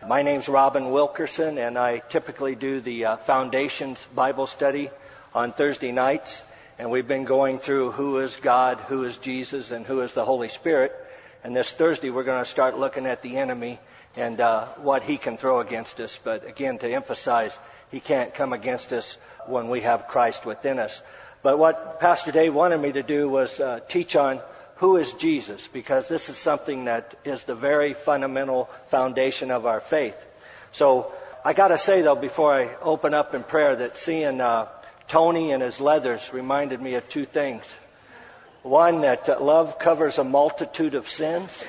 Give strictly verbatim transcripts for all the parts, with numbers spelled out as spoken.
My name's Robin Wilkerson, and I typically do the uh, Foundations Bible study on Thursday nights. And we've been going through who is God, who is Jesus, and who is the Holy Spirit. And this Thursday we're going to start looking at the enemy and uh, what he can throw against us. But again, to emphasize, he can't come against us when we have Christ within us. But what Pastor Dave wanted me to do was uh, teach on who is Jesus, because this is something that is the very fundamental foundation of our faith. So I got to say, though, before I open up in prayer, that seeing uh, Tony and his leathers reminded me of two things. One, that uh, love covers a multitude of sins.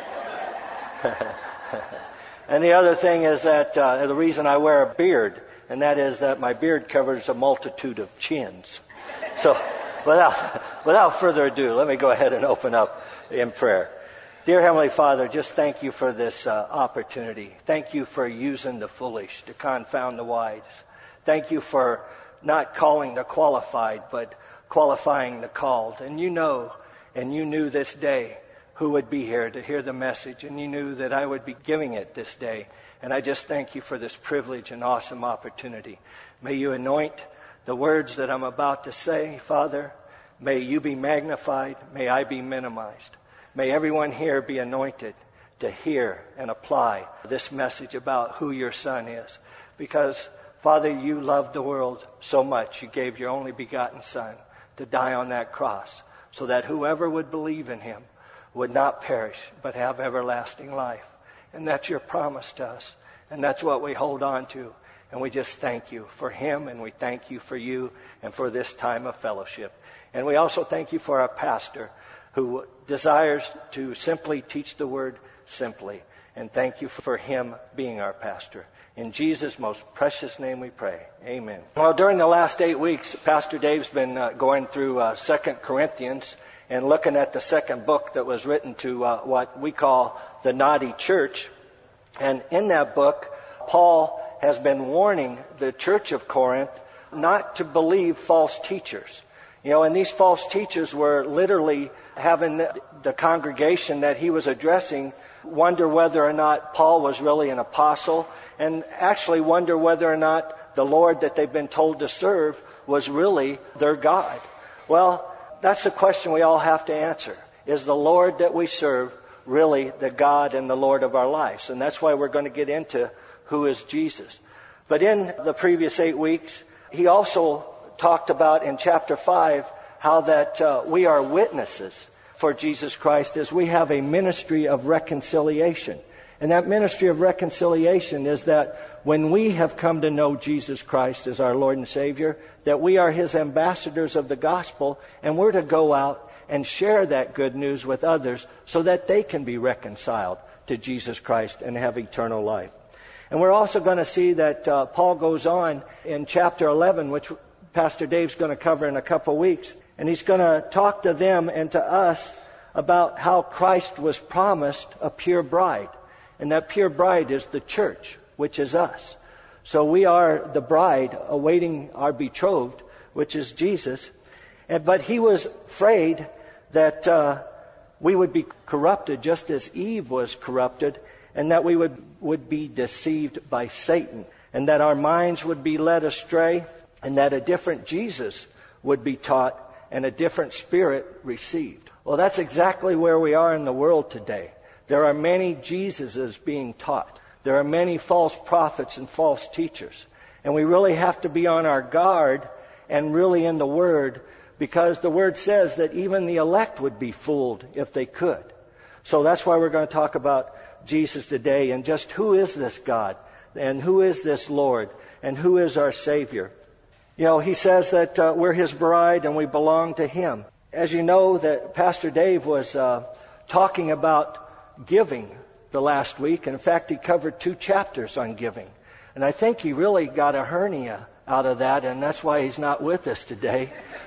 And the other thing is that uh, the reason I wear a beard, and that is that my beard covers a multitude of chins. So without, without further ado, let me go ahead and open up in prayer. Dear Heavenly Father, just thank you for this uh, opportunity. Thank you for using the foolish to confound the wise. Thank you for not calling the qualified, but qualifying the called. And you know, and you knew this day who would be here to hear the message, and you knew that I would be giving it this day. And I just thank you for this privilege and awesome opportunity. May you anoint the words that I'm about to say, Father. May you be magnified. May I be minimized. May everyone here be anointed to hear and apply this message about who your Son is. Because, Father, you loved the world so much, you gave your only begotten Son to die on that cross, so that whoever would believe in him would not perish, but have everlasting life. And that's your promise to us. And that's what we hold on to. And we just thank you for him, and we thank you for you and for this time of fellowship. And we also thank you for our pastor who desires to simply teach the word simply. And thank you for him being our pastor. In Jesus' most precious name we pray. Amen. Well, during the last eight weeks, Pastor Dave's been uh, going through uh, Second Corinthians and looking at the second book that was written to uh, what we call the naughty church. And in that book, Paul has been warning the church of Corinth not to believe false teachers. You know, and these false teachers were literally having the congregation that he was addressing wonder whether or not Paul was really an apostle, and actually wonder whether or not the Lord that they've been told to serve was really their God. Well, that's the question we all have to answer. Is the Lord that we serve really the God and the Lord of our lives? And that's why we're going to get into who is Jesus. But in the previous eight weeks, he also talked about in chapter five how that uh, we are witnesses for Jesus Christ, as we have a ministry of reconciliation. And that ministry of reconciliation is that when we have come to know Jesus Christ as our Lord and Savior, that we are his ambassadors of the gospel, and we're to go out and share that good news with others so that they can be reconciled to Jesus Christ and have eternal life. And we're also going to see that uh, Paul goes on in chapter eleven, which Pastor Dave's going to cover in a couple weeks. And he's going to talk to them and to us about how Christ was promised a pure bride. And that pure bride is the church, which is us. So we are the bride awaiting our betrothed, which is Jesus. And, but he was afraid that uh, we would be corrupted just as Eve was corrupted, and that we would, would be deceived by Satan, and that our minds would be led astray, and that a different Jesus would be taught and a different spirit received. Well, that's exactly where we are in the world today. There are many Jesuses being taught. There are many false prophets and false teachers. And we really have to be on our guard and really in the Word, because the Word says that even the elect would be fooled if they could. So that's why we're going to talk about Jesus today, and just who is this God, and who is this Lord, and who is our Savior. You know, he says that uh, we're his bride and we belong to him. As you know, that Pastor Dave was uh, talking about giving the last week. And in fact, he covered two chapters on giving. And I think he really got a hernia out of that, and that's why he's not with us today.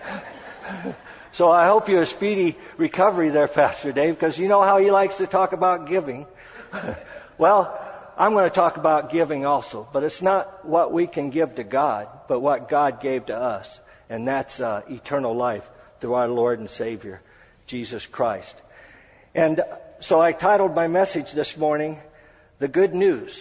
So I hope you have a speedy recovery there, Pastor Dave, because you know how he likes to talk about giving. Well, I'm going to talk about giving also, but it's not what we can give to God, but what God gave to us, and that's uh, eternal life through our Lord and Savior, Jesus Christ. And so I titled my message this morning, The Good News.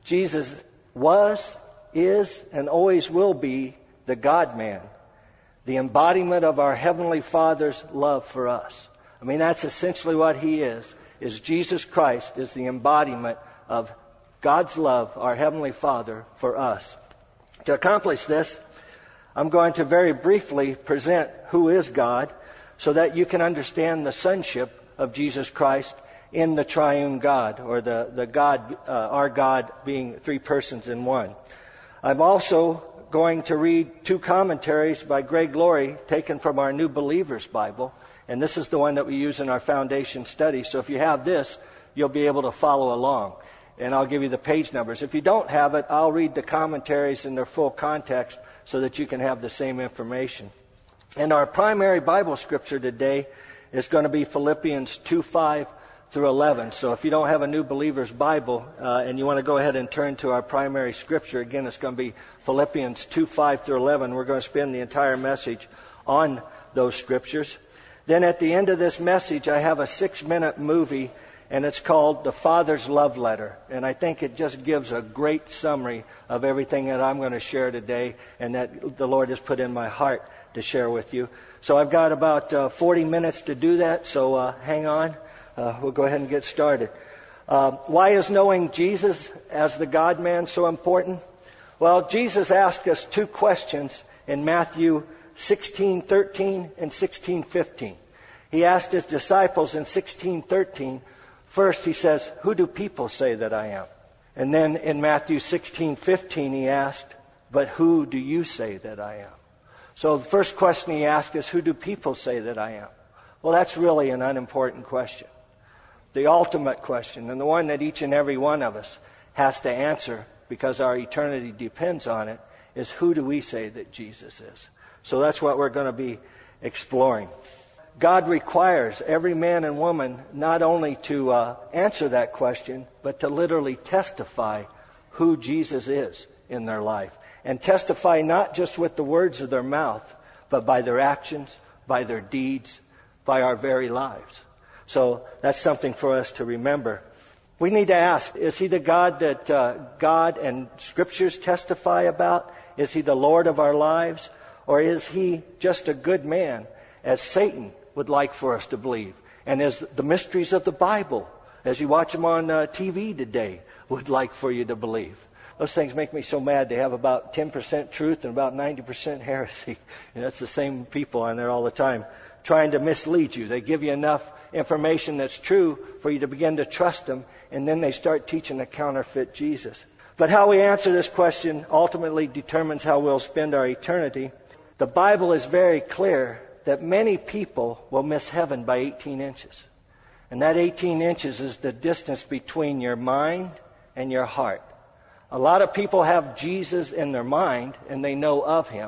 Jesus was, is, and always will be the God-man, the embodiment of our Heavenly Father's love for us. I mean, that's essentially what He is, is Jesus Christ is the embodiment of God's love, our Heavenly Father, for us. To accomplish this, I'm going to very briefly present who is God so that you can understand the sonship of Jesus Christ in the triune God, or the, the God, uh, our God being three persons in one. I'm also going to read two commentaries by Greg Laurie taken from our New Believers Bible. And this is the one that we use in our foundation study. So if you have this, you'll be able to follow along. And I'll give you the page numbers. If you don't have it, I'll read the commentaries in their full context so that you can have the same information. And our primary Bible scripture today is going to be Philippians two five through eleven. So if you don't have a New Believer's Bible uh, and you want to go ahead and turn to our primary scripture, again, it's going to be Philippians two five through eleven. We're going to spend the entire message on those scriptures. Then at the end of this message, I have a six-minute movie, and it's called The Father's Love Letter. And I think it just gives a great summary of everything that I'm going to share today and that the Lord has put in my heart to share with you. So I've got about uh, forty minutes to do that, so uh, hang on. Uh, we'll go ahead and get started. Uh, why is knowing Jesus as the God-man so important? Well, Jesus asked us two questions in Matthew sixteen thirteen and sixteen fifteen. He asked His disciples in sixteen thirteen, first He says, "Who do people say that I am?" And then in Matthew sixteen fifteen He asked, "But who do you say that I am?" So the first question He asked is, who do people say that I am? Well, that's really an unimportant question. The ultimate question, and the one that each and every one of us has to answer because our eternity depends on it, is who do we say that Jesus is? So that's what we're going to be exploring. God requires every man and woman not only to uh, answer that question, but to literally testify who Jesus is in their life. And testify not just with the words of their mouth, but by their actions, by their deeds, by our very lives. So that's something for us to remember. We need to ask, is He the God that uh, God and Scriptures testify about? Is He the Lord of our lives? Or is He just a good man, as Satan would like for us to believe? And as the mysteries of the Bible, as you watch them on uh, T V today, would like for you to believe. Those things make me so mad. They have about ten percent truth and about ninety percent heresy. And that's the same people on there all the time, trying to mislead you. They give you enough information that's true for you to begin to trust them, and then they start teaching a counterfeit Jesus. But how we answer this question ultimately determines how we'll spend our eternity. The Bible is very clear that many people will miss heaven by eighteen inches. And that eighteen inches is the distance between your mind and your heart. A lot of people have Jesus in their mind and they know of Him.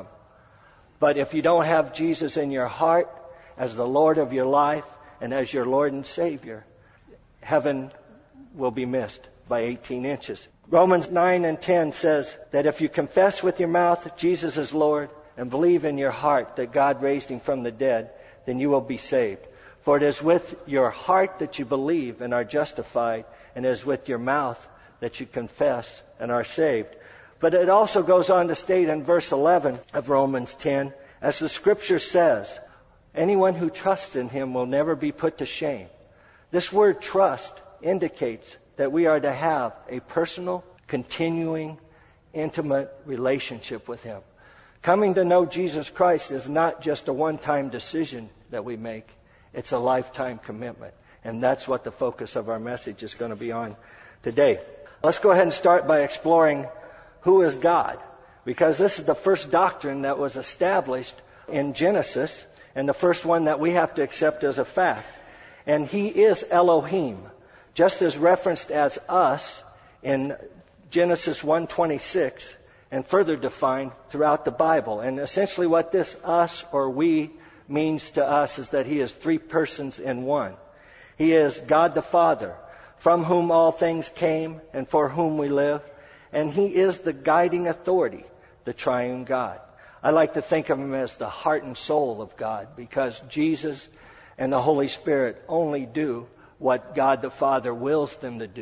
But if you don't have Jesus in your heart as the Lord of your life and as your Lord and Savior, heaven will be missed by eighteen inches. Romans nine and ten says that if you confess with your mouth Jesus is Lord and believe in your heart that God raised Him from the dead, then you will be saved. For it is with your heart that you believe and are justified, and it is with your mouth that you confess and are saved. But it also goes on to state in verse eleven of Romans ten, as the Scripture says, anyone who trusts in Him will never be put to shame. This word trust indicates that we are to have a personal, continuing, intimate relationship with Him. Coming to know Jesus Christ is not just a one-time decision that we make. It's a lifetime commitment. And that's what the focus of our message is going to be on today. Let's go ahead and start by exploring who is God. Because this is the first doctrine that was established in Genesis, and the first one that we have to accept as a fact. And He is Elohim, just as referenced as us in Genesis one twenty-six, and further defined throughout the Bible. And essentially what this us or we means to us is that He is three persons in one. He is God the Father, from whom all things came and for whom we live. And He is the guiding authority, the triune God. I like to think of Him as the heart and soul of God, because Jesus and the Holy Spirit only do what God the Father wills them to do.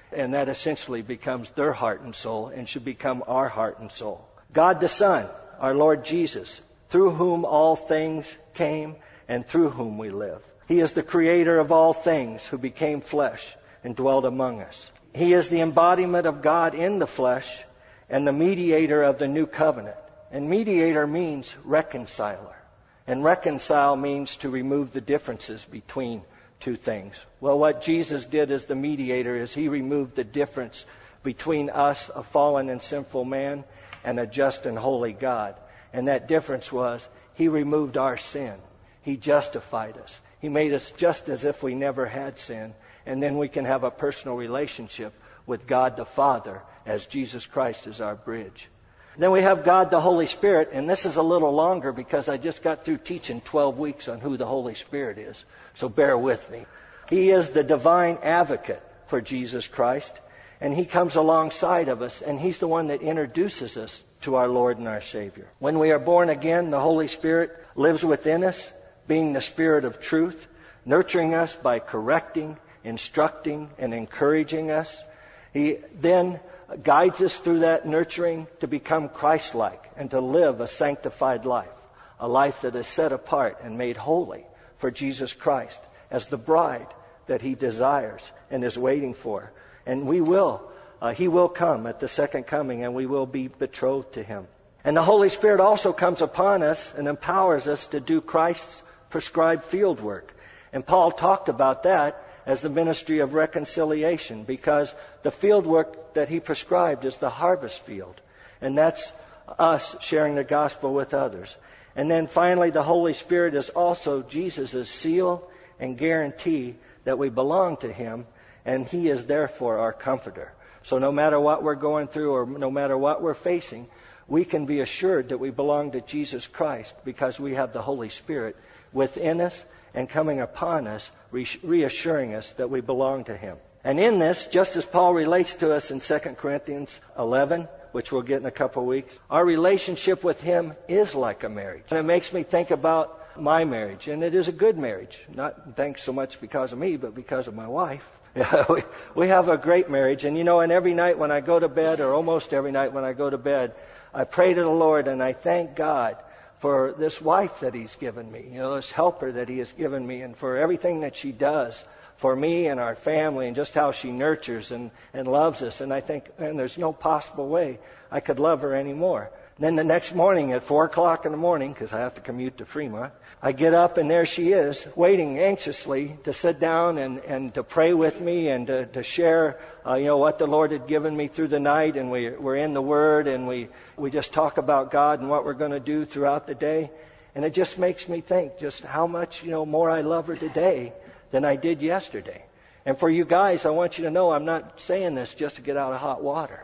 And that essentially becomes their heart and soul and should become our heart and soul. God the Son, our Lord Jesus, through whom all things came and through whom we live. He is the creator of all things who became flesh and dwelt among us. He is the embodiment of God in the flesh and the mediator of the new covenant. And mediator means reconciler. And reconcile means to remove the differences between two things. Well, what Jesus did as the mediator is he removed the difference between us, a fallen and sinful man, and a just and holy God. And that difference was he removed our sin. He justified us. He made us just as if we never had sin. And then we can have a personal relationship with God the Father as Jesus Christ is our bridge. Then we have God the Holy Spirit, and this is a little longer because I just got through teaching twelve weeks on who the Holy Spirit is. So bear with me. He is the divine advocate for Jesus Christ, and he comes alongside of us, and he's the one that introduces us to our Lord and our Savior. When we are born again, the Holy Spirit lives within us, being the Spirit of truth, nurturing us by correcting, instructing, and encouraging us. He then guides us through that nurturing to become Christ-like and to live a sanctified life, a life that is set apart and made holy for Jesus Christ as the bride that he desires and is waiting for. And we will, uh, he will come at the second coming, and we will be betrothed to him. And the Holy Spirit also comes upon us and empowers us to do Christ's prescribed field work. And Paul talked about that as the ministry of reconciliation, because the field work that he prescribed is the harvest field. And that's us sharing the gospel with others. And then finally, the Holy Spirit is also Jesus' seal and guarantee that we belong to him, and he is therefore our comforter. So no matter what we're going through or no matter what we're facing, we can be assured that we belong to Jesus Christ because we have the Holy Spirit within us and coming upon us, reassuring us that we belong to him. And in this, just as Paul relates to us in Second Corinthians eleven, which we'll get in a couple of weeks, our relationship with him is like a marriage. And it makes me think about my marriage, and it is a good marriage. Not thanks so much because of me, but because of my wife. we, we have a great marriage, and you know, and every night when I go to bed, or almost every night when I go to bed, I pray to the Lord and I thank God for this wife that he's given me, you know, this helper that he has given me, and for everything that she does for me and our family, and just how she nurtures and, and loves us. And I think, man, there's no possible way I could love her anymore. Then the next morning at four o'clock in the morning, because I have to commute to Fremont, I get up and there she is, waiting anxiously to sit down and, and to pray with me and to, to share, uh, you know, what the Lord had given me through the night. And we, we're in the Word, and we, we just talk about God and what we're going to do throughout the day. And it just makes me think just how much, you know, more I love her today than I did yesterday. And for you guys, I want you to know I'm not saying this just to get out of hot water.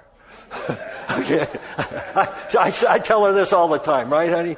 Okay. I, I, I tell her this all the time, right, honey?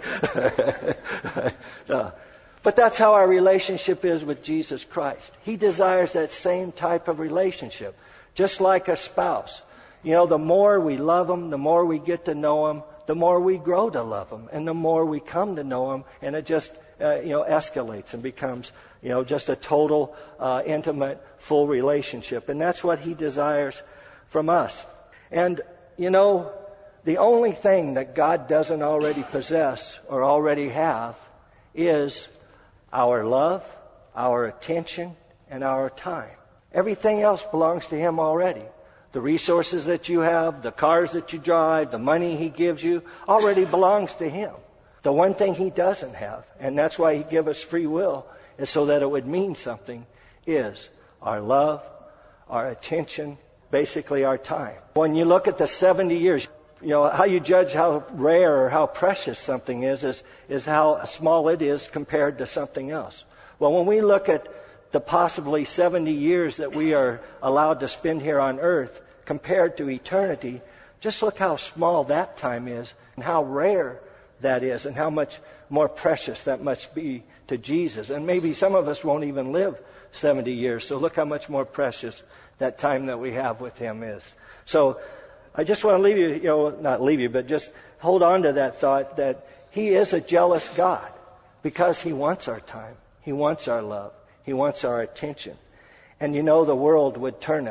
No. But that's how our relationship is with Jesus Christ. He desires that same type of relationship, just like a spouse. You know, the more we love him, the more we get to know him, the more we grow to love him, and the more we come to know him, and it just, uh, you know, escalates and becomes, you know, just a total, uh, intimate, full relationship. And that's what he desires from us. And you know, the only thing that God doesn't already possess or already have is our love, our attention, and our time. Everything else belongs to him already. The resources that you have, the cars that you drive, the money he gives you, already belongs to him. The one thing he doesn't have, and that's why he gave us free will, is so that it would mean something, is our love, our attention, basically our time. When you look at the seventy years, you know, how you judge how rare or how precious something is, is, is how small it is compared to something else. Well, when we look at the possibly seventy years that we are allowed to spend here on earth compared to eternity, just look how small that time is and how rare that is and how much more precious that must be to Jesus. And maybe some of us won't even live seventy years, so look how much more precious that time that we have with him is. So I just want to leave you, you know, not leave you, but just hold on to that thought that he is a jealous God because he wants our time. He wants our love. He wants our attention. And you know, the world would turn us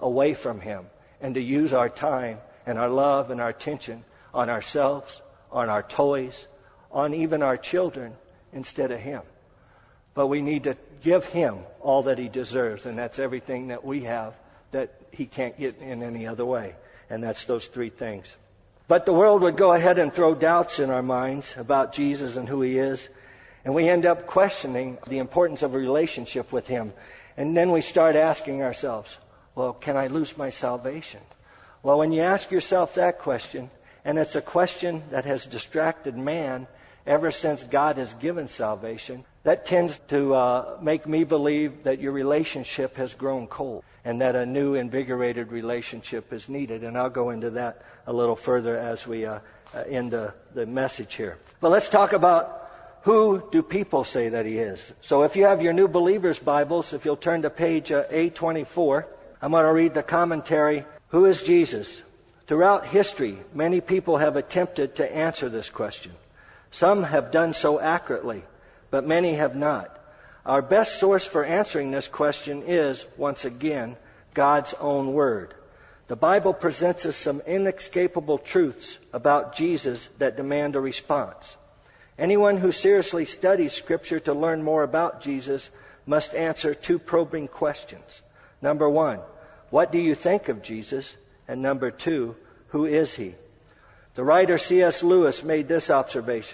away from Him and to use our time and our love and our attention on ourselves, on our toys, on even our children instead of Him. But we need to give Him all that He deserves, and that's everything that we have that He can't get in any other way. And that's those three things. But the world would go ahead and throw doubts in our minds about Jesus and who He is. And we end up questioning the importance of a relationship with Him. And then we start asking ourselves, well, can I lose my salvation? Well, when you ask yourself that question, and it's a question that has distracted man ever since God has given salvation, that tends to uh, make me believe that your relationship has grown cold and that a new invigorated relationship is needed. And I'll go into that a little further as we uh, uh, end the, the message here. But let's talk about who do people say that He is. So if you have your New Believers Bibles, if you'll turn to page uh, A twenty-four, I'm going to read the commentary. Who is Jesus? Throughout history, many people have attempted to answer this question. Some have done so accurately, but many have not. Our best source for answering this question is, once again, God's own Word. The Bible presents us some inescapable truths about Jesus that demand a response. Anyone who seriously studies Scripture to learn more about Jesus must answer two probing questions. Number one, what do you think of Jesus? And number two, who is He? The writer C S Lewis made this observation.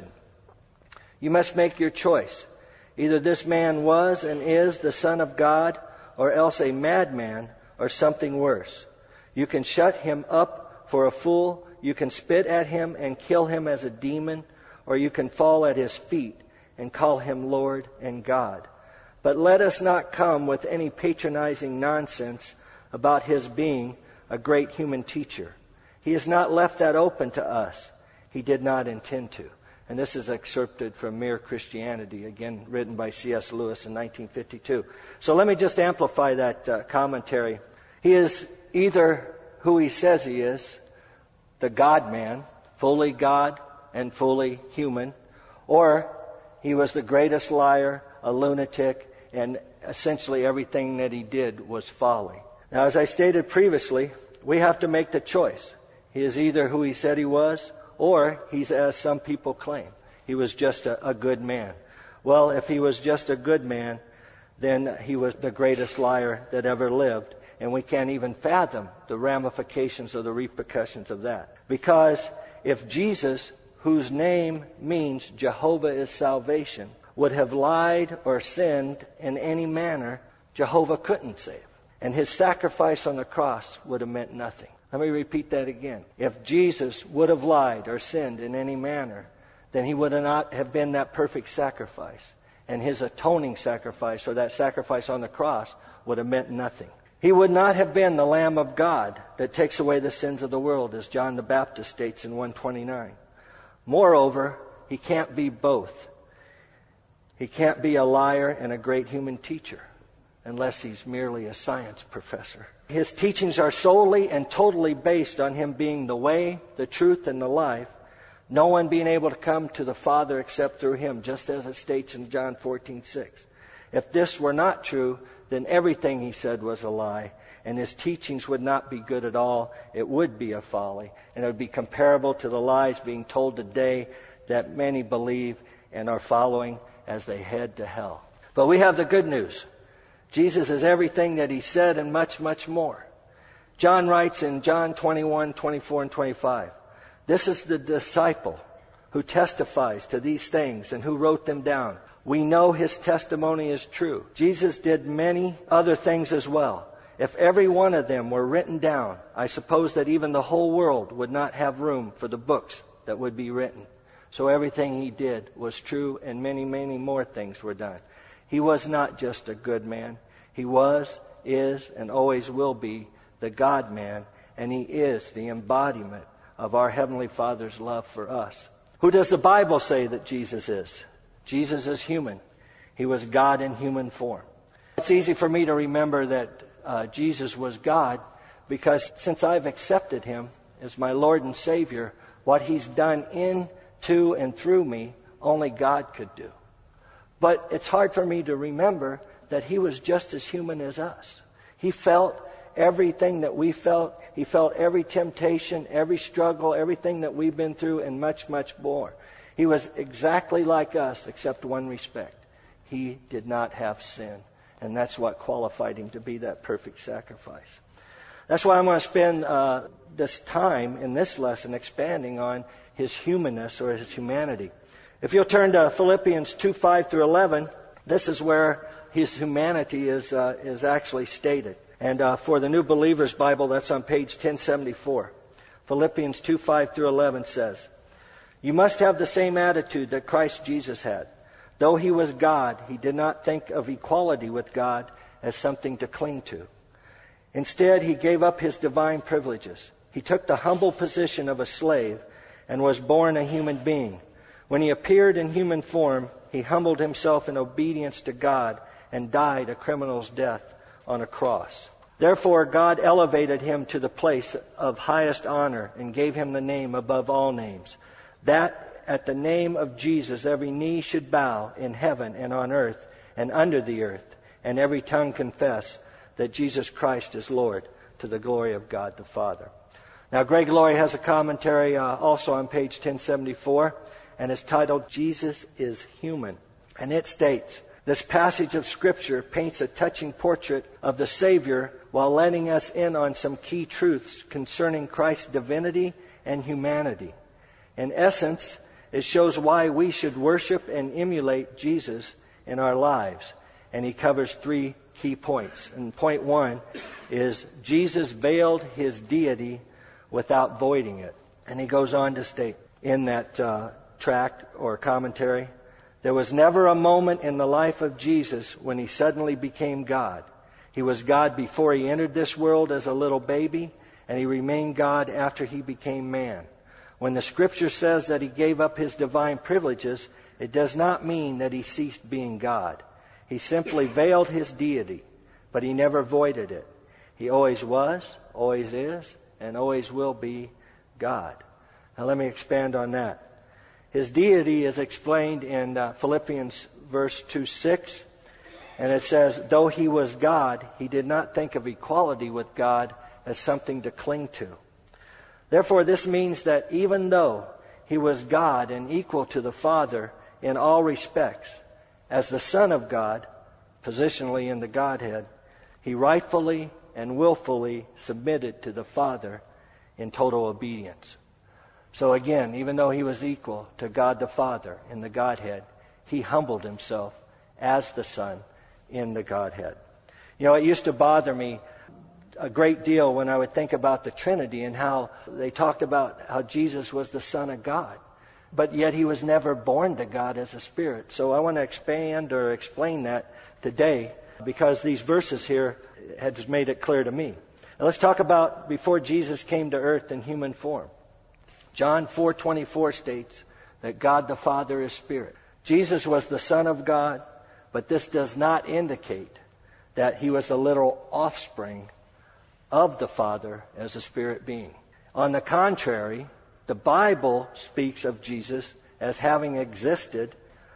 You must make your choice. Either this man was and is the Son of God, or else a madman, or something worse. You can shut Him up for a fool, you can spit at Him and kill Him as a demon, or you can fall at His feet and call Him Lord and God. But let us not come with any patronizing nonsense about His being a great human teacher. He has not left that open to us. He did not intend to. And this is excerpted from Mere Christianity, again written by C S Lewis in nineteen fifty-two. So let me just amplify that uh, commentary. He is either who He says He is, the God-man, fully God and fully human, or He was the greatest liar, a lunatic, and essentially everything that He did was folly. Now, as I stated previously, we have to make the choice. He is either who He said He was, or He's as some people claim. He was just a, a good man. Well, if He was just a good man, then He was the greatest liar that ever lived. And we can't even fathom the ramifications or the repercussions of that. Because if Jesus, whose name means Jehovah is salvation, would have lied or sinned in any manner, Jehovah couldn't save. And His sacrifice on the cross would have meant nothing. Let me repeat that again. If Jesus would have lied or sinned in any manner, then He would not have been that perfect sacrifice. And His atoning sacrifice, or that sacrifice on the cross, would have meant nothing. He would not have been the Lamb of God that takes away the sins of the world, as John the Baptist states in one twenty-nine. Moreover, He can't be both. He can't be a liar and a great human teacher, unless He's merely a science professor. His teachings are solely and totally based on Him being the way, the truth, and the life, no one being able to come to the Father except through Him, just as it states in John fourteen six. If this were not true, then everything He said was a lie, and His teachings would not be good at all. It would be a folly, and it would be comparable to the lies being told today that many believe and are following as they head to hell. But we have the good news. Jesus is everything that He said and much, much more. John writes in John twenty-one, twenty-four, and twenty-five, this is the disciple who testifies to these things and who wrote them down. We know his testimony is true. Jesus did many other things as well. If every one of them were written down, I suppose that even the whole world would not have room for the books that would be written. So everything He did was true, and many, many more things were done. He was not just a good man. He was, is, and always will be the God-man, and He is the embodiment of our Heavenly Father's love for us. Who does the Bible say that Jesus is? Jesus is human. He was God in human form. It's easy for me to remember that uh, Jesus was God because since I've accepted Him as my Lord and Savior, what He's done in, to, and through me, only God could do. But it's hard for me to remember that He was just as human as us. He felt everything that we felt. He felt every temptation, every struggle, everything that we've been through, and much, much more. He was exactly like us, except one respect. He did not have sin. And that's what qualified him to be that perfect sacrifice. That's why I'm going to spend uh, this time in this lesson expanding on his humanness or his humanity. If you'll turn to Philippians two, five through eleven, this is where his humanity is uh, is actually stated. And uh, for the New Believer's Bible, that's on page ten seventy-four. Philippians two, five through eleven says, "You must have the same attitude that Christ Jesus had. Though he was God, he did not think of equality with God as something to cling to. Instead, he gave up his divine privileges. He took the humble position of a slave and was born a human being. When he appeared in human form, he humbled himself in obedience to God and died a criminal's death on a cross. Therefore, God elevated him to the place of highest honor and gave him the name above all names, that at the name of Jesus every knee should bow in heaven and on earth and under the earth, and every tongue confess that Jesus Christ is Lord, to the glory of God the Father." Now, Greg Laurie has a commentary uh, also on page ten seventy-four, and it's titled, "Jesus is Human." And it states, "This passage of Scripture paints a touching portrait of the Savior while letting us in on some key truths concerning Christ's divinity and humanity. In essence, it shows why we should worship and emulate Jesus in our lives." And he covers three key points. And point one is Jesus veiled his deity without voiding it. And he goes on to state in that uh, tract or commentary, "There was never a moment in the life of Jesus when he suddenly became God. He was God before he entered this world as a little baby, and he remained God after he became man. When the Scripture says that he gave up his divine privileges, it does not mean that he ceased being God. He simply veiled his deity, but he never voided it. He always was, always is, and always will be God." Now let me expand on that. His deity is explained in uh, Philippians verse two six, and it says, "Though he was God, he did not think of equality with God as something to cling to." Therefore, this means that even though he was God and equal to the Father in all respects, as the Son of God, positionally in the Godhead, he rightfully and willfully submitted to the Father in total obedience. So again, even though he was equal to God the Father in the Godhead, he humbled himself as the Son in the Godhead. You know, it used to bother me a great deal when I would think about the Trinity and how they talked about how Jesus was the Son of God, but yet he was never born to God as a spirit. So I want to expand or explain that today, because these verses here has made it clear to me. Now let's talk about before Jesus came to earth in human form. John four twenty-four states that God the Father is spirit. Jesus was the Son of God, but this does not indicate that he was the literal offspring of the Father as a spirit being. On the contrary, the Bible speaks of Jesus as having existed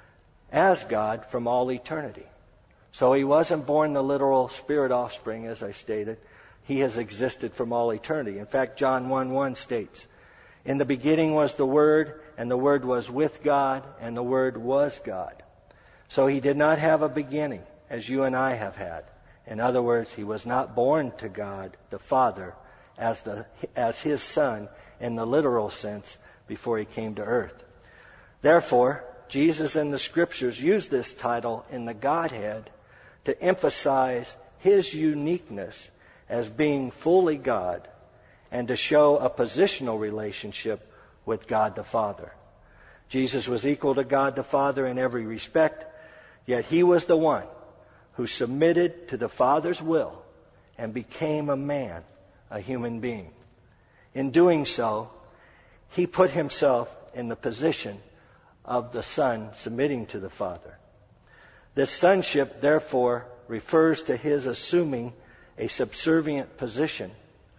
as God from all eternity. So he wasn't born the literal spirit offspring, as I stated. He has existed from all eternity. In fact, John one one states, "In the beginning was the Word, and the Word was with God, and the Word was God." So he did not have a beginning, as you and I have had. In other words, he was not born to God the Father as the as his Son in the literal sense before he came to earth. Therefore, Jesus in the Scriptures used this title in the Godhead to emphasize his uniqueness as being fully God and to show a positional relationship with God the Father. Jesus was equal to God the Father in every respect, yet he was the one who submitted to the Father's will and became a man, a human being. In doing so, he put himself in the position of the Son submitting to the Father. This sonship, therefore, refers to his assuming a subservient position,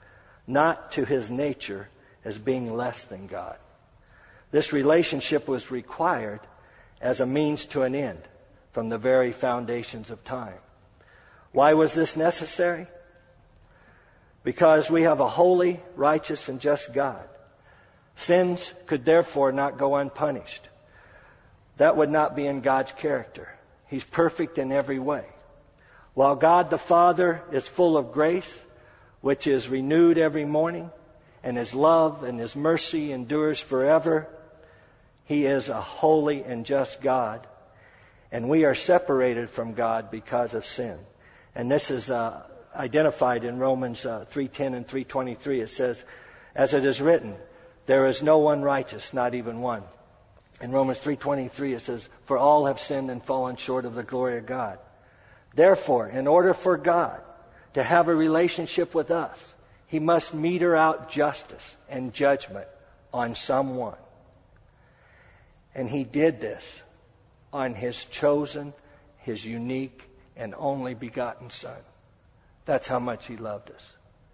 not to his nature as being less than God. This relationship was required as a means to an end from the very foundations of time. Why was this necessary? because we have a holy, righteous, and just God. Sins could therefore not go unpunished. That would not be in God's character. He's perfect in every way. While God the Father is full of grace, which is renewed every morning, and His love and His mercy endures forever, He is a holy and just God. And we are separated from God because of sin. And this is uh, identified in Romans uh, three ten and three twenty-three. It says, as it is written, there is no one righteous, not even one. In Romans three twenty-three it says, for all have sinned and fallen short of the glory of God. Therefore, in order for God to have a relationship with us, He must meter out justice and judgment on someone. And He did this on His chosen, His unique, and only begotten Son. That's how much He loved us.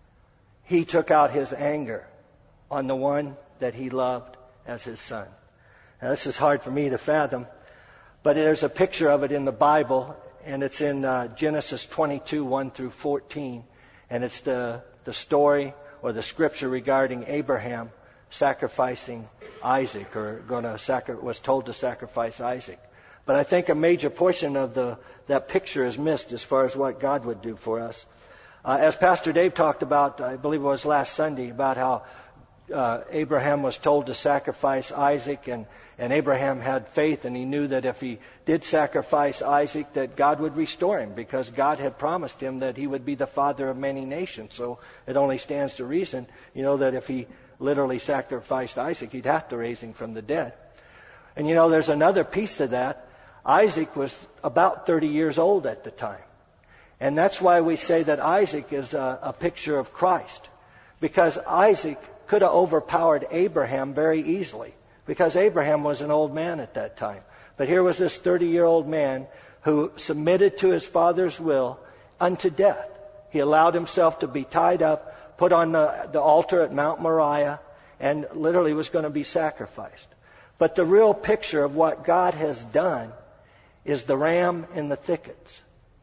He took out His anger on the one that He loved as His Son. Now, this is hard for me to fathom, but there's a picture of it in the Bible, and it's in uh, Genesis twenty-two, one through fourteen, and it's the, the story or the scripture regarding Abraham sacrificing Isaac, or going to sacri- was told to sacrifice Isaac. But I think a major portion of the that picture is missed as far as what God would do for us. Uh, as Pastor Dave talked about, I believe it was last Sunday, about how uh, Abraham was told to sacrifice Isaac, and, and Abraham had faith, and he knew that if he did sacrifice Isaac, that God would restore him, because God had promised him that he would be the father of many nations. So it only stands to reason, you know, that if he literally sacrificed Isaac, he'd have to raise him from the dead. And you know, there's another piece to that. Isaac was about thirty years old at the time. And that's why we say that Isaac is a, a picture of Christ. Because Isaac could have overpowered Abraham very easily, because Abraham was an old man at that time. But here was this thirty-year-old man who submitted to his father's will unto death. He allowed himself to be tied up, put on the, the altar at Mount Moriah, and literally was going to be sacrificed. But the real picture of what God has done is the ram in the thickets.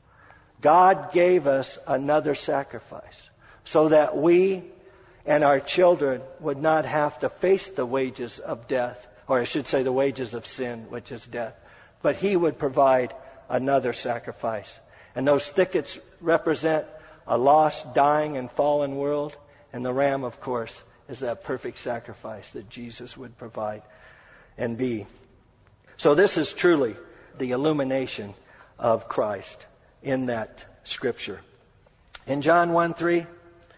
God gave us another sacrifice so that we and our children would not have to face the wages of death, or I should say the wages of sin, which is death. But He would provide another sacrifice. And those thickets represent a lost, dying, and fallen world. And the ram, of course, is that perfect sacrifice that Jesus would provide and be. So this is truly the illumination of Christ in that scripture. In John one three,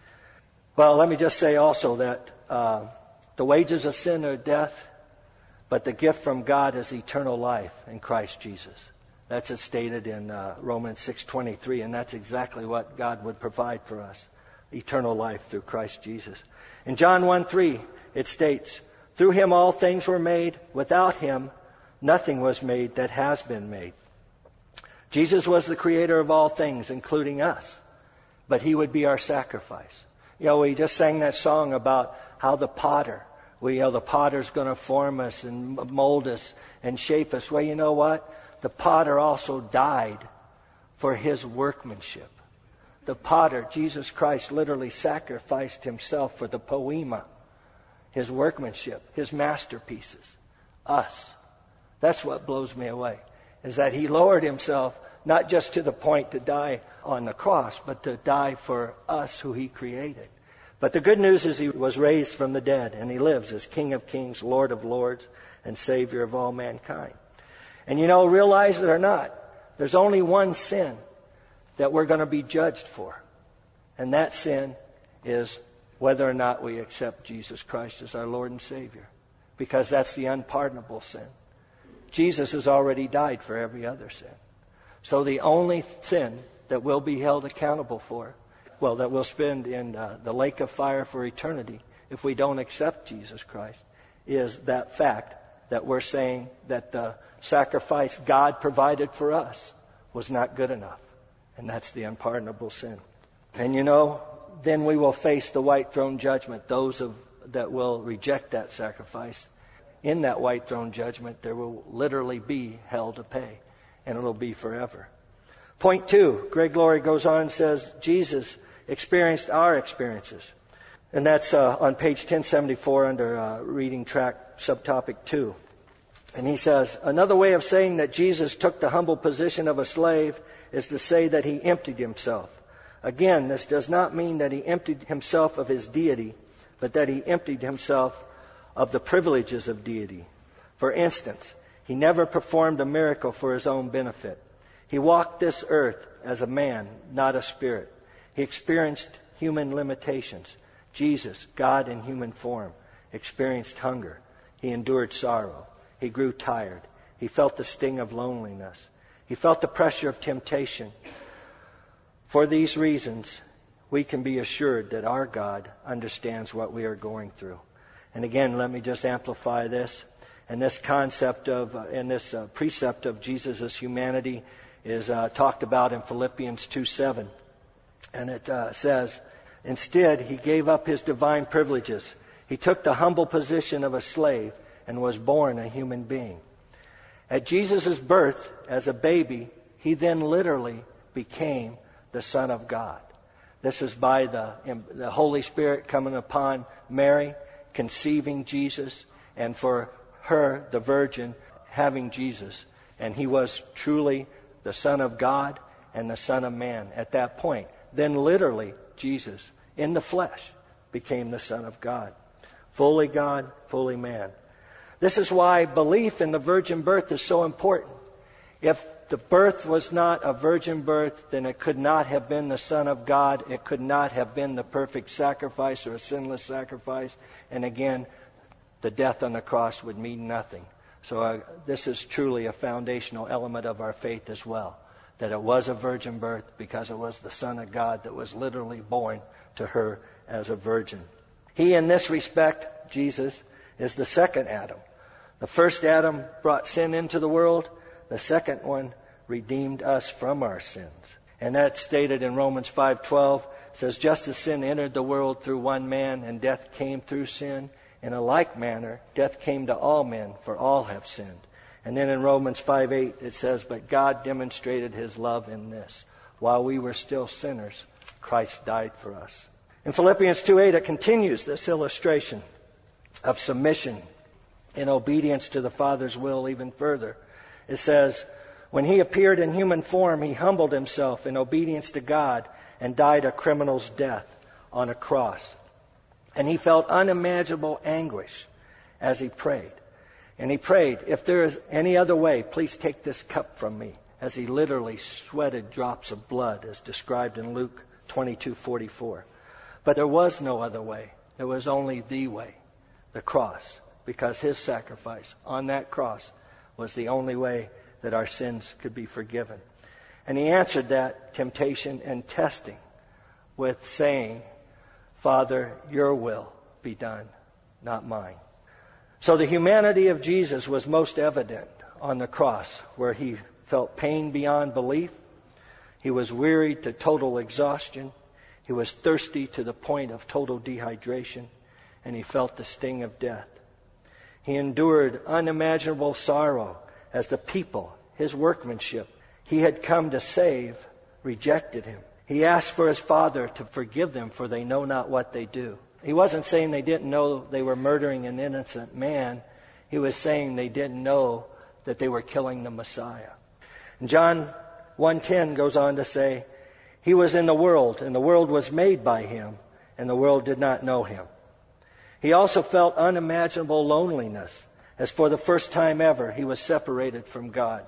well, let me just say also that uh, the wages of sin are death, but the gift from God is eternal life in Christ Jesus. That's it stated in uh, Romans six twenty-three, and that's exactly what God would provide for us, eternal life through Christ Jesus. In John one three, it states, through Him all things were made, without Him nothing was made that has been made. Jesus was the creator of all things, including us, but He would be our sacrifice. You know, we just sang that song about how the potter, we, you know, the potter's going to form us and mold us and shape us. Well, you know what? The potter also died for His workmanship. The potter, Jesus Christ, literally sacrificed Himself for the poema, His workmanship, His masterpieces, us. That's what blows me away, is that He lowered Himself not just to the point to die on the cross, but to die for us who He created. But the good news is He was raised from the dead, and He lives as King of Kings, Lord of Lords, and Savior of all mankind. And you know, realize it or not, there's only one sin that we're going to be judged for. And that sin is whether or not we accept Jesus Christ as our Lord and Savior. Because that's the unpardonable sin. Jesus has already died for every other sin. So the only sin that we'll be held accountable for, well, that we'll spend in uh, the lake of fire for eternity if we don't accept Jesus Christ, is that fact that we're saying that the sacrifice God provided for us was not good enough. And that's the unpardonable sin. And you know, then we will face the white throne judgment. Those of, that will reject that sacrifice, in that white throne judgment, there will literally be hell to pay. And it'll be forever. Point two, Greg Laurie goes on and says, Jesus experienced our experiences. And that's uh, on page ten seventy-four under uh, reading track subtopic two. And he says, another way of saying that Jesus took the humble position of a slave is to say that he emptied himself. Again, this does not mean that he emptied himself of his deity, but that he emptied himself of the privileges of deity. For instance, he never performed a miracle for his own benefit. He walked this earth as a man, not a spirit. He experienced human limitations. Jesus, God in human form, experienced hunger. He endured sorrow. He grew tired. He felt the sting of loneliness. He felt the pressure of temptation. For these reasons, we can be assured that our God understands what we are going through. And again, let me just amplify this. And this concept of, uh, and this uh, precept of Jesus' humanity is uh, talked about in Philippians two seven. And it uh, says, instead, he gave up his divine privileges. He took the humble position of a slave and was born a human being. At Jesus' birth, as a baby, he then literally became the Son of God. This is by the, the Holy Spirit coming upon Mary, conceiving Jesus, and for her, the Virgin, having Jesus. And he was truly the Son of God and the Son of Man at that point. Then literally, Jesus, in the flesh, became the Son of God. Fully God, fully man. This is why belief in the virgin birth is so important. If the birth was not a virgin birth, then it could not have been the Son of God. It could not have been the perfect sacrifice or a sinless sacrifice. And again, the death on the cross would mean nothing. So uh, this is truly a foundational element of our faith as well. That it was a virgin birth because it was the Son of God that was literally born to her as a virgin. He, in this respect, Jesus, is the second Adam. The first Adam brought sin into the world. The second one redeemed us from our sins. And that's stated in Romans five twelve. It says, just as sin entered the world through one man, and death came through sin, in a like manner, death came to all men, for all have sinned. And then in Romans five eight, it says, but God demonstrated his love in this. While we were still sinners, Christ died for us. In Philippians two eight, it continues this illustration of submission in obedience to the Father's will even further. It says, when he appeared in human form, he humbled himself in obedience to God and died a criminal's death on a cross. And he felt unimaginable anguish as he prayed. And he prayed, if there is any other way, please take this cup from me. As he literally sweated drops of blood, as described in Luke twenty-two forty-four. But there was no other way. There was only the way, the cross. Because his sacrifice on that cross was the only way that our sins could be forgiven. And he answered that temptation and testing with saying, Father, your will be done, not mine. So the humanity of Jesus was most evident on the cross, where he felt pain beyond belief. He was wearied to total exhaustion. He was thirsty to the point of total dehydration. And he felt the sting of death. He endured unimaginable sorrow as the people, his workmanship, he had come to save, rejected him. He asked for his Father to forgive them, for they know not what they do. He wasn't saying they didn't know they were murdering an innocent man. He was saying they didn't know that they were killing the Messiah. And John one ten goes on to say, he was in the world, and the world was made by him, and the world did not know him. He also felt unimaginable loneliness, as for the first time ever he was separated from God.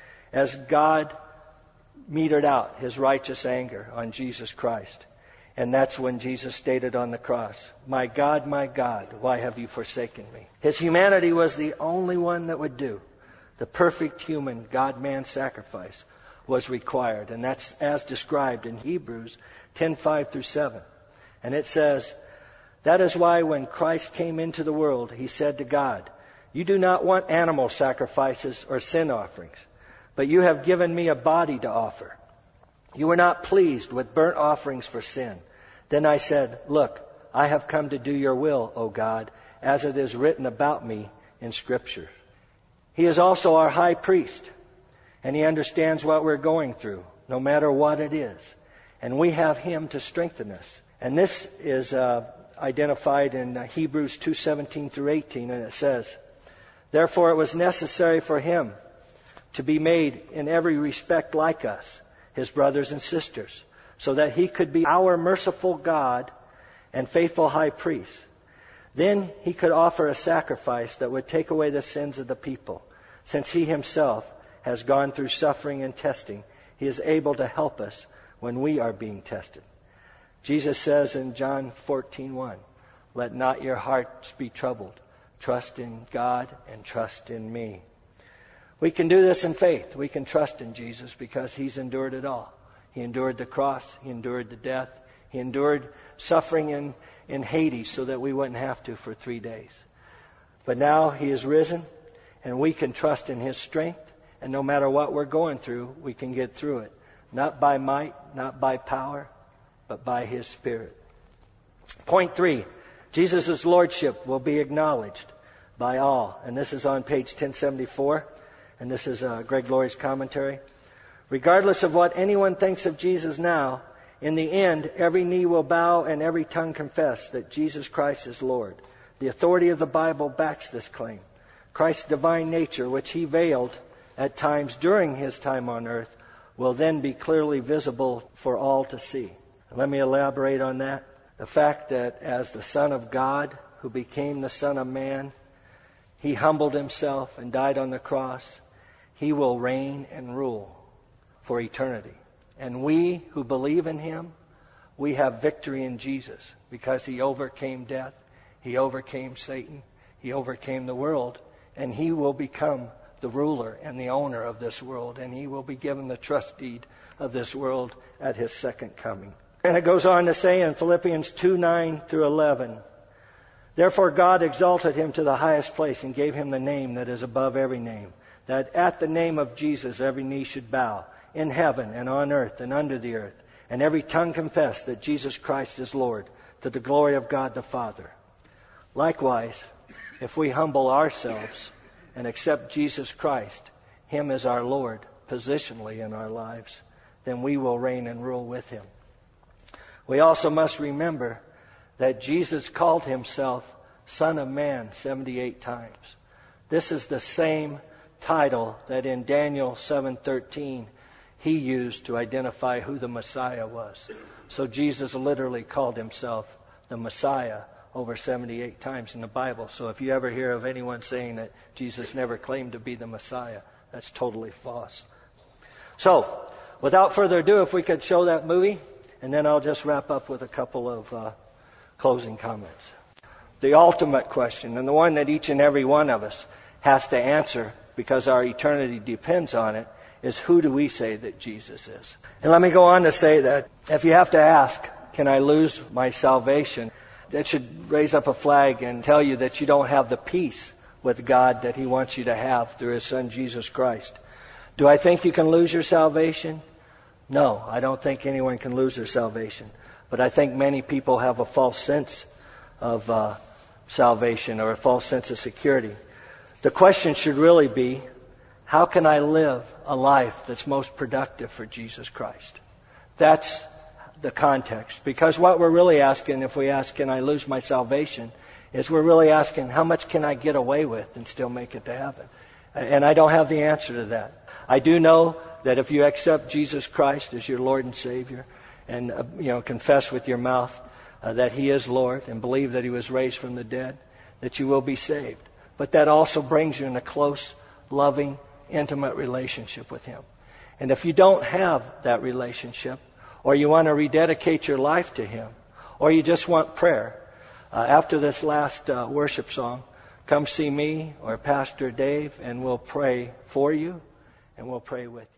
As God metered out his righteous anger on Jesus Christ. And that's when Jesus stated on the cross, my God, my God, why have you forsaken me? His humanity was the only one that would do. The perfect human God-man sacrifice was required. And that's as described in Hebrews ten five through seven. And it says, that is why when Christ came into the world, he said to God, you do not want animal sacrifices or sin offerings, but you have given me a body to offer. You were not pleased with burnt offerings for sin. Then I said, look, I have come to do your will, O God, as it is written about me in Scripture. He is also our high priest, and he understands what we're going through, no matter what it is. And we have Him to strengthen us. And this is uh, identified in uh, Hebrews two seventeen through eighteen, and it says, "Therefore it was necessary for Him to be made in every respect like us, His brothers and sisters, so that He could be our merciful God and faithful high priest. Then He could offer a sacrifice that would take away the sins of the people. Since He Himself has gone through suffering and testing, He is able to help us when we are being tested." Jesus says in John fourteen one, "Let not your hearts be troubled. Trust in God and trust in me." We can do this in faith. We can trust in Jesus because He's endured it all. He endured the cross. He endured the death. He endured suffering in, in Hades so that we wouldn't have to for three days. But now He is risen, and we can trust in His strength. And no matter what we're going through, we can get through it. Not by might, not by power, but by His Spirit. Point three, Jesus' Lordship will be acknowledged by all. And this is on page ten seventy-four. And this is uh, Greg Laurie's commentary. "Regardless of what anyone thinks of Jesus now, in the end, every knee will bow and every tongue confess that Jesus Christ is Lord. The authority of the Bible backs this claim. Christ's divine nature, which He veiled at times during His time on earth, will then be clearly visible for all to see." Let me elaborate on that. The fact that as the Son of God, who became the Son of Man, He humbled Himself and died on the cross. He will reign and rule for eternity. And we who believe in Him, we have victory in Jesus because He overcame death. He overcame Satan. He overcame the world. And He will become the ruler and the owner of this world. And He will be given the trust deed of this world at His second coming. And it goes on to say in Philippians two nine through eleven, "Therefore God exalted Him to the highest place and gave Him the name that is above every name, that at the name of Jesus every knee should bow, in heaven and on earth and under the earth, and every tongue confess that Jesus Christ is Lord, to the glory of God the Father." Likewise, if we humble ourselves and accept Jesus Christ, Him as our Lord, positionally in our lives, then we will reign and rule with Him. We also must remember that Jesus called Himself Son of Man seventy-eight times. This is the same title that in Daniel seven thirteen He used to identify who the Messiah was. So Jesus literally called Himself the Messiah over seventy-eight times in the Bible. So if you ever hear of anyone saying that Jesus never claimed to be the Messiah, that's totally false. So, without further ado, if we could show that movie, and then I'll just wrap up with a couple of uh, closing comments. The ultimate question, and the one that each and every one of us has to answer because our eternity depends on it, is who do we say that Jesus is? And let me go on to say that if you have to ask, can I lose my salvation? That should raise up a flag and tell you that you don't have the peace with God that He wants you to have through His Son Jesus Christ. Do I think you can lose your salvation? No, I don't think anyone can lose their salvation. But I think many people have a false sense of uh, salvation or a false sense of security. The question should really be, how can I live a life that's most productive for Jesus Christ? That's the context. Because what we're really asking, if we ask, can I lose my salvation, is we're really asking, how much can I get away with and still make it to heaven? And I don't have the answer to that. I do know that if you accept Jesus Christ as your Lord and Savior and uh, you know confess with your mouth uh, that He is Lord and believe that He was raised from the dead, that you will be saved. But that also brings you in a close, loving, intimate relationship with Him. And if you don't have that relationship, or you want to rededicate your life to Him, or you just want prayer, uh, after this last uh, worship song, come see me or Pastor Dave and we'll pray for you and we'll pray with you.